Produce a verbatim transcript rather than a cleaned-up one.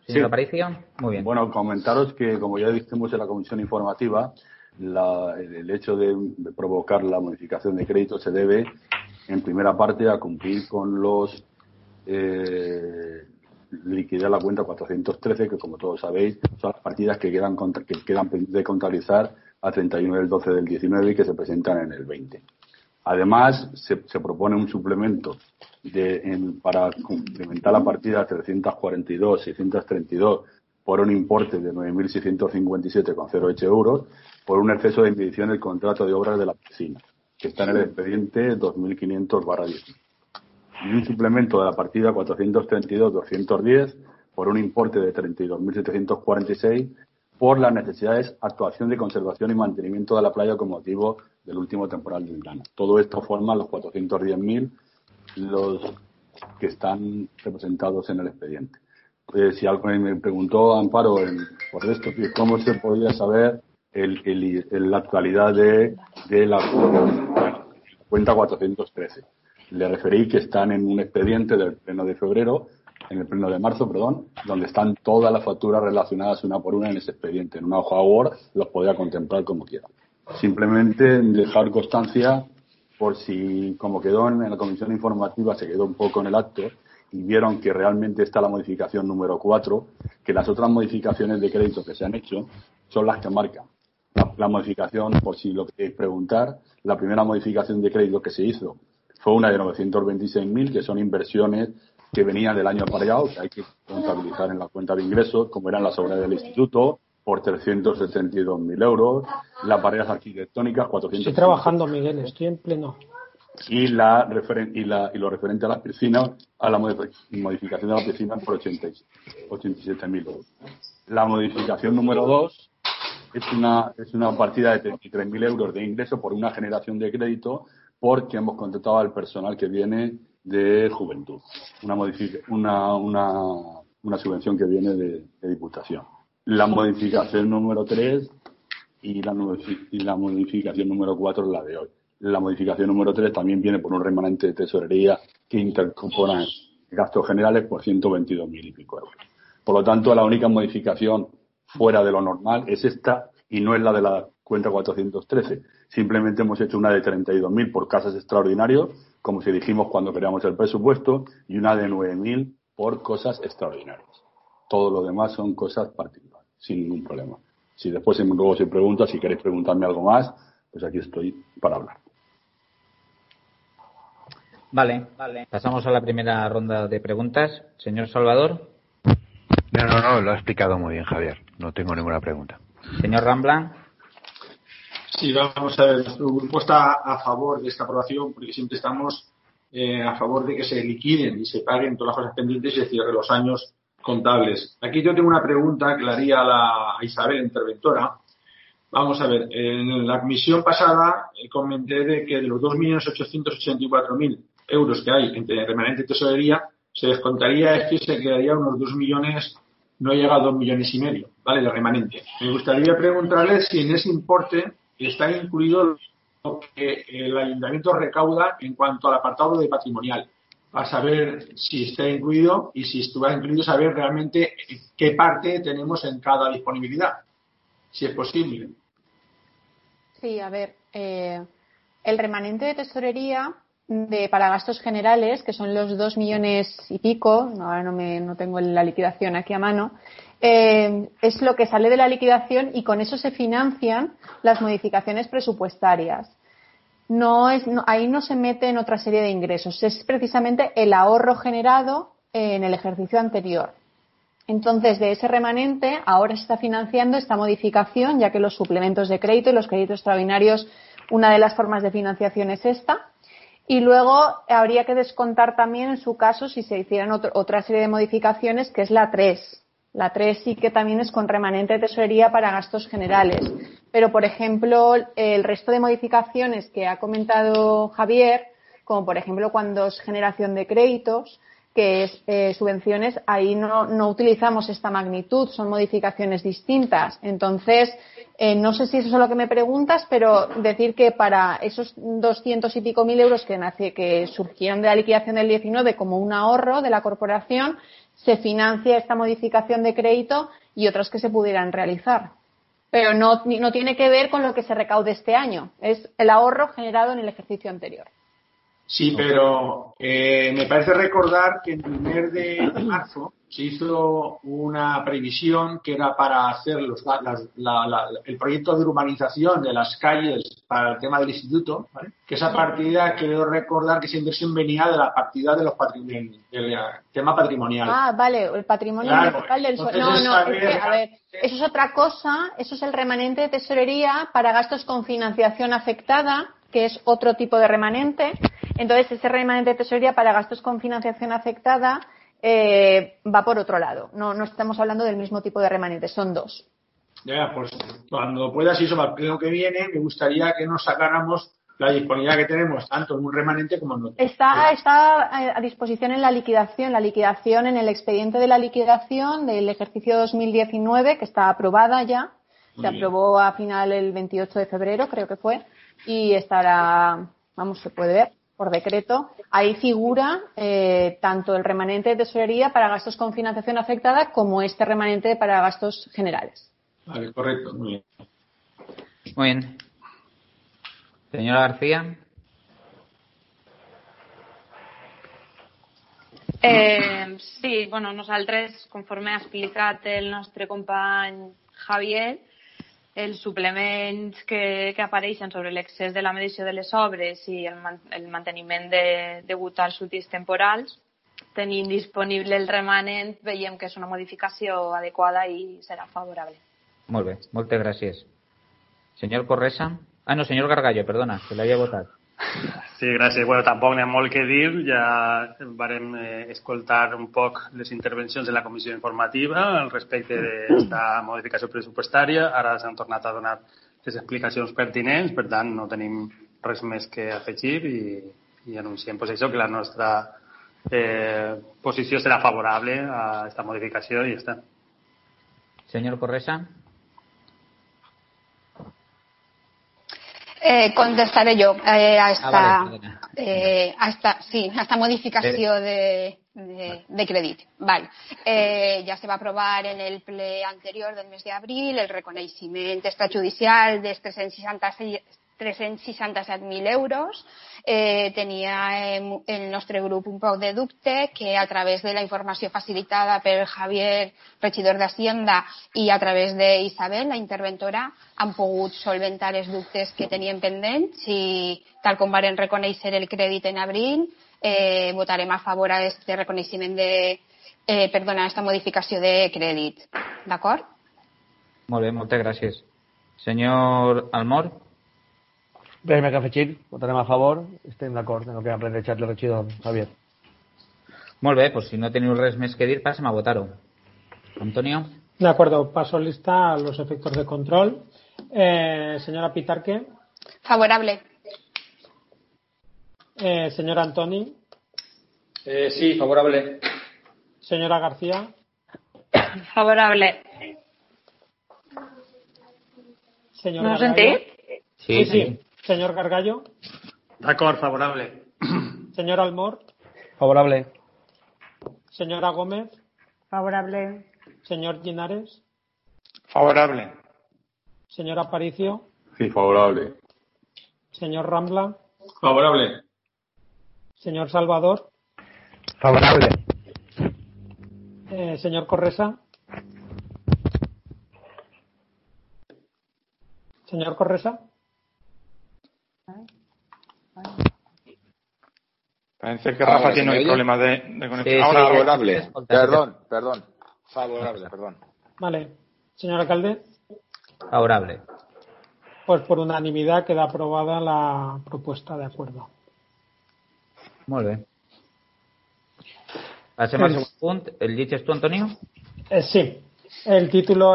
Señor Sí. Aparicio, muy bien. Bueno, comentaros que, como ya dijimos en la comisión informativa, la, el hecho de, de provocar la modificación de crédito se debe, en primera parte, a cumplir con los eh, liquidar la cuenta cuatrocientos trece, que, como todos sabéis, son las partidas que quedan contra, que quedan de contabilizar a treinta y uno del doce del diecinueve y que se presentan en el veinte. Además, se, se propone un suplemento de, en, para complementar la partida trescientos cuarenta y dos seiscientos treinta y dos por un importe de nueve mil seiscientos cincuenta y siete coma cero ocho euros por un exceso de medición del contrato de obras de la piscina, que está en el expediente dos mil quinientos barra diez. Y un suplemento de la partida cuatrocientos treinta y dos doscientos diez por un importe de treinta y dos mil setecientos cuarenta y seis por las necesidades de actuación de conservación y mantenimiento de la playa con motivo del último temporal de verano. Todo esto forma los cuatrocientos diez mil, los que están representados en el expediente. Eh, si alguien me preguntó, Amparo, en, por esto, cómo se podía saber el, el, el, la actualidad de, de la cuenta cuatrocientos trece. Le referí que están en un expediente del pleno de febrero, en el pleno de marzo, perdón, donde están todas las facturas relacionadas una por una en ese expediente. En una hoja Word los podría contemplar como quiera. Simplemente dejar constancia por si, como quedó en la comisión informativa, se quedó un poco en el acto y vieron que realmente está la modificación número cuatro, que las otras modificaciones de crédito que se han hecho son las que marcan. La, la modificación, por si lo queréis preguntar, la primera modificación de crédito que se hizo fue una de novecientos veintiséis mil, que son inversiones que venían del año pasado, que hay que contabilizar en la cuenta de ingresos, como eran las obras del instituto, por trescientos setenta y dos mil euros, las barreras arquitectónicas, cuatrocientos. Estoy trabajando, Miguel, estoy en pleno. Y, la referen y, la, y lo referente a las piscinas, a la modificación de la piscina por ochenta y siete mil euros. La modificación número dos es una, es una partida de treinta y tres mil euros de ingreso por una generación de crédito, porque hemos contratado al personal que viene de Juventud. Una, modific una, una, una subvención que viene de, de Diputación. La modificación número tres y la, y la modificación número cuatro es la de hoy. La modificación número tres también viene por un remanente de tesorería que intercompone gastos generales por ciento veintidós mil y pico euros. Por lo tanto, la única modificación fuera de lo normal es esta y no es la de la cuenta cuatrocientos trece. Simplemente hemos hecho una de treinta y dos mil por casos extraordinarios, como si dijimos cuando creamos el presupuesto, y una de nueve mil por cosas extraordinarias. Todo lo demás son cosas particulares, sin ningún problema. Si después luego se pregunta, si queréis preguntarme algo más, pues aquí estoy para hablar. Vale, vale. Pasamos a la primera ronda de preguntas. Señor Salvador. No, no, no, lo ha explicado muy bien, Javier. No tengo ninguna pregunta. Señor Rambla. Sí, vamos a ver. Nuestro grupo está a favor de esta aprobación porque siempre estamos eh, a favor de que se liquiden y se paguen todas las cosas pendientes y se cierren los años contables. Aquí yo tengo una pregunta que le haría a, la, a Isabel, interventora. Vamos a ver, en la comisión pasada eh, comenté de que de los dos millones ochocientos ochenta y cuatro mil euros que hay entre remanente y tesorería, se descontaría es que se quedaría unos dos millones, no llega a dos millones y medio, ¿vale? De remanente. Me gustaría preguntarle si en ese importe está incluido lo que el ayuntamiento recauda en cuanto al apartado de patrimonial, para saber si está incluido y si estuviera incluido saber realmente qué parte tenemos en cada disponibilidad, si es posible. Sí, a ver, eh, el remanente de tesorería de para gastos generales, que son los dos millones y pico, ahora no me no tengo la liquidación aquí a mano, eh, es lo que sale de la liquidación y con eso se financian las modificaciones presupuestarias. No es, no, ahí no se mete en otra serie de ingresos, es precisamente el ahorro generado en el ejercicio anterior. Entonces, de ese remanente, ahora se está financiando esta modificación, ya que los suplementos de crédito y los créditos extraordinarios, una de las formas de financiación es esta. Y luego habría que descontar también, en su caso, si se hicieran otro, otra serie de modificaciones, que es la tres. La tres sí que también es con remanente de tesorería para gastos generales. Pero, por ejemplo, el resto de modificaciones que ha comentado Javier, como por ejemplo cuando es generación de créditos, que es eh, subvenciones, ahí no, no utilizamos esta magnitud, son modificaciones distintas. Entonces, eh, no sé si eso es lo que me preguntas, pero decir que para esos doscientos y pico mil euros que, nace, que surgieron de la liquidación del diecinueve como un ahorro de la corporación, se financia esta modificación de crédito y otras que se pudieran realizar. Pero no, no tiene que ver con lo que se recaude este año. Es el ahorro generado en el ejercicio anterior. Sí, pero eh, me parece recordar que en el primer de marzo se hizo una previsión que era para hacer los, las, la, la, el proyecto de urbanización de las calles para el tema del instituto, ¿vale? Que esa partida, quiero recordar que esa inversión venía de la partida de los patrimonios, del tema patrimonial. Ah, vale, el patrimonio Claro. municipal del suelo. Entonces, No, no, saber- es que, a ver, eso es otra cosa, eso es el remanente de tesorería para gastos con financiación afectada, que es otro tipo de remanente. Entonces, ese remanente de tesorería para gastos con financiación afectada eh, va por otro lado. No, no estamos hablando del mismo tipo de remanente, son dos. Ya, pues cuando puedas, y eso para el pleno que viene, me gustaría que nos sacáramos la disponibilidad que tenemos tanto en un remanente como en otro. Está, está a disposición en la liquidación, la liquidación en el expediente de la liquidación del ejercicio dos mil diecinueve, que está aprobada ya. Muy Se bien. aprobó a final el veintiocho de febrero, creo que fue, y estará, vamos, se puede ver por decreto. Ahí figura eh, tanto el remanente de tesorería para gastos con financiación afectada como este remanente para gastos generales. Vale, correcto, muy bien. Muy bien. Señora García. Eh, sí, bueno, nosaltres, conforme ha explicat el nostre company Javier, els suplements que, que apareixen sobre l'excés de la medició de les obres i el, man, el manteniment de, degut als útils temporals, tenim disponible el remanent, veiem que és una modificació adequada i serà favorable. Molt bé, moltes gràcies. Senyor Corresa. Ah, no, senyor Gargallo, perdona, que l'havia votat. Sí, gràcies. Bueno, tampoc n'hi ha molt que dir. Ja varem eh, escoltar un poc les intervencions de la comissió informativa al respecte d'aquesta modificació pressupostària. Ara s'han tornat a donar les explicacions pertinents, per tant, no tenim res més que afegir i, i anunciem pues, això, que la nostra eh, posició serà favorable a aquesta modificació i ja està. Senyor Corresa. Eh, contestaré yo eh, a esta, Ah, vale, eh, a esta, sí, a esta modificació de, de, de crèdit. Vale. Eh, ja se va aprovar en el ple anterior del mes d'abril el reconeixement extrajudicial dels tres-cents seixanta-set mil euros. Eh, tenia eh, el nostre grup un poc de dubte que a través de la informació facilitada per Javier, regidor d'Hacienda, i a través d'Isabel, la interventora, han pogut solventar els dubtes que tenien pendents i, tal com varen reconèixer el crèdit en abril, eh, votarem a favor a este reconeixement de, eh, perdona, a esta modificació de crèdit. D'acord? Molt bé, moltes gràcies. Senyor Almor. Res més que afegir, votarem a favor, estem d'acord en el que ha plantejat el regidor Javier. Molt bé, pues si no teniu res més que dir, passem a votar-ho. Antonio. De acuerdo, paso lista a los efectos de control. Eh, señora Pitarque. Favorable. Eh, señora Antoni. Eh, sí, favorable. Señora García. Favorable. Señor ¿No Gargallo. sentí? Sí, sí, sí. Señor Gargallo. D'acord, favorable. Señor Almor. Favorable. Señora Gómez. Favorable. Señor Linares. Favorable. Señor Aparicio. Sí, favorable. Señor Rambla. Favorable. Señor Salvador. Favorable. Eh, señor Corresa. Señor Corresa. Parece que Rafa Ahora, tiene ¿se me un oye? problema de, de conexión. Sí, Ahora, sí, favorable. Perdón, perdón. Favorable, perdón. Vale. Señor alcalde. Favorable. Pues por unanimidad queda aprobada la propuesta de acuerdo. Molt bé. Passem al El- segon punt. El llegeixes tu, Antonio? Eh, sí. El título